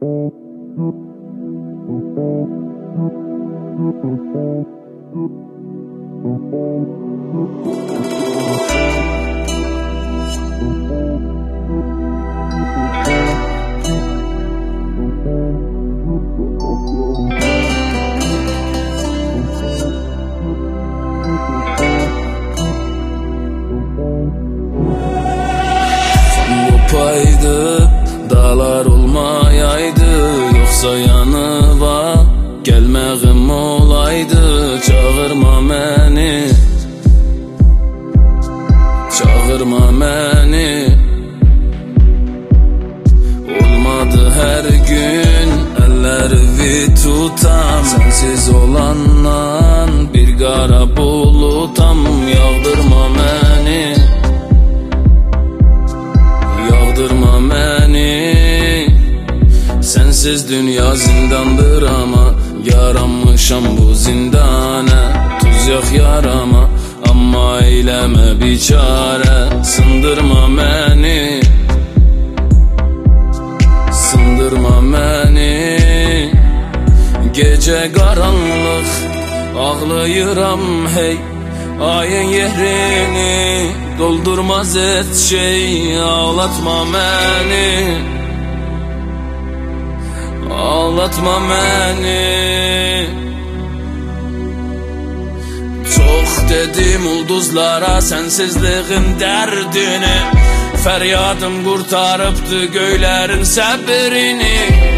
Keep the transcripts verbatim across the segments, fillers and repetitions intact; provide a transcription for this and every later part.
Kopaydı, dağlar olmayaydı, yoksa yanıva gelməyim olaydı. Çağırma məni, çağırma məni. Olmadı hər gün əllərimi tutam, sensiz olandan bir qara bulutam. Yağdırma məni, yağdırma məni. Sensiz dünya zindandır ama yaranmışam bu zindana. Tuz yox yarama, amma eyləmə biçarə. Sındırma məni, sındırma məni. Gecə qaranlıq ağlayıram hey, ayın yerini doldurmaz et şey. Ağlatma məni, ağlatma məni. Çox dedim ulduzlara sensizliğin dərdini, fəryadım qurtarıbdı göylərin səbrini.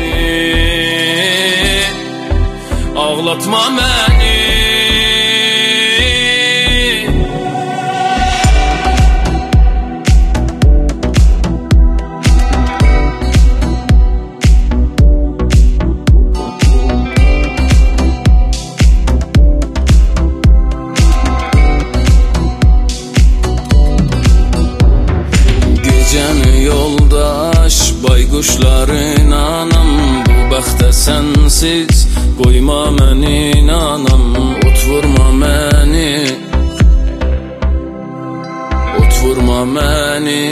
Ağlatma məni. Yoldaş baykuşların anam, bu bəxtə sənsiz qoyma məni inanam. Ot vurma məni, ot vurma məni.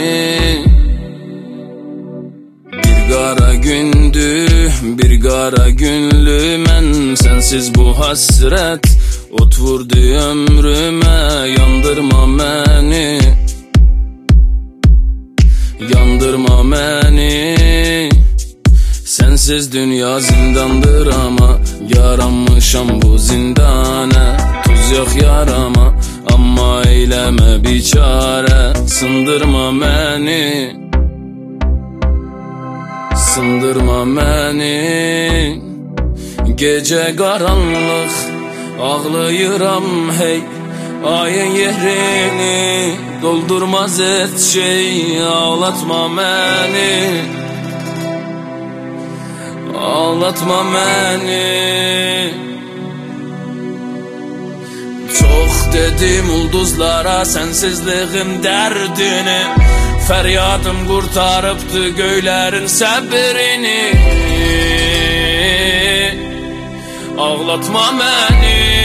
Bir qara gündü, bir qara günlü mən, sensiz bu hasret ot vurdu ömrümə. Yandırma məni, yandırma məni. Sensiz dünya zindandır ama yaranmışam bu zindana. Tuz yox yarama, amma eyləmə biçarə. Sındırma məni, sındırma məni. Gecə qaranlıq ağlayıram hey, ayın yerini doldurmaz et şey. Ağlatma məni, ağlatma məni. Çox dedim ulduzlara sensizliğin dərdini, fəryadım qurtarıbdı göylərin səbrini. Ağlatma məni.